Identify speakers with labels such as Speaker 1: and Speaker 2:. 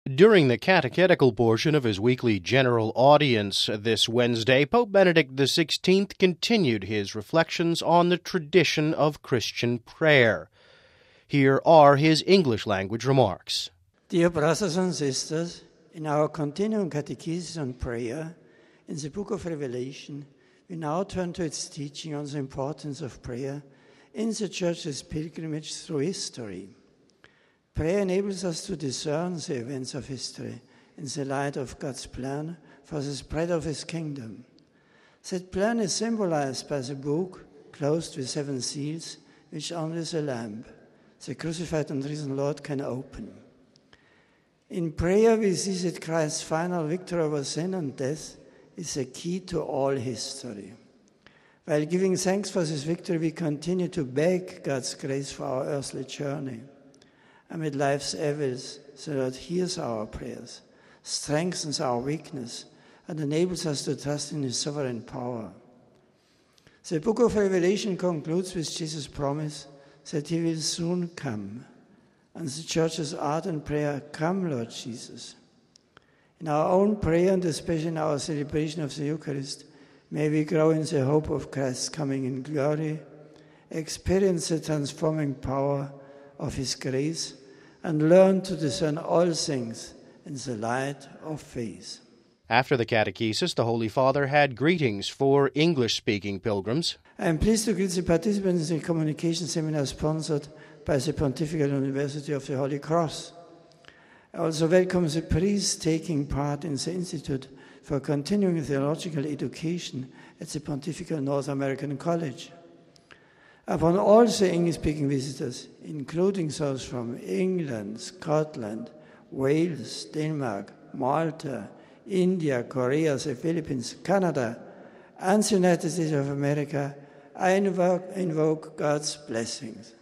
Speaker 1: During the catechetical portion of his weekly general audience this Wednesday, Pope Benedict XVI continued his reflections on the tradition of Christian prayer. Here are his English-language remarks.
Speaker 2: Dear brothers and sisters, in our continuing catechesis on prayer, in the book of Revelation, we now turn to its teaching on the importance of prayer in the Church's pilgrimage through history. Prayer enables us to discern the events of history in the light of God's plan for the spread of His kingdom. That plan is symbolized by the book closed with 7 seals, which only the Lamb, the crucified and risen Lord, can open. In prayer, we see that Christ's final victory over sin and death is the key to all history. While giving thanks for this victory, we continue to beg God's grace for our earthly journey. Amid life's evils, the Lord hears our prayers, strengthens our weakness, and enables us to trust in His sovereign power. The book of Revelation concludes with Jesus' promise that He will soon come, and the Church's ardent prayer, "Come, Lord Jesus." In our own prayer, and especially in our celebration of the Eucharist, may we grow in the hope of Christ's coming in glory, experience the transforming power of His grace, and learn to discern all things in the light of faith.
Speaker 1: After the catechesis, the Holy Father had greetings for English-speaking pilgrims.
Speaker 2: I am pleased to greet the participants in the communication seminar sponsored by the Pontifical University of the Holy Cross. I also welcome the priests taking part in the Institute for Continuing Theological Education at the Pontifical North American College. Upon all the English-speaking visitors, including those from England, Scotland, Wales, Denmark, Malta, India, Korea, the Philippines, Canada, and the United States of America, I invoke God's blessings.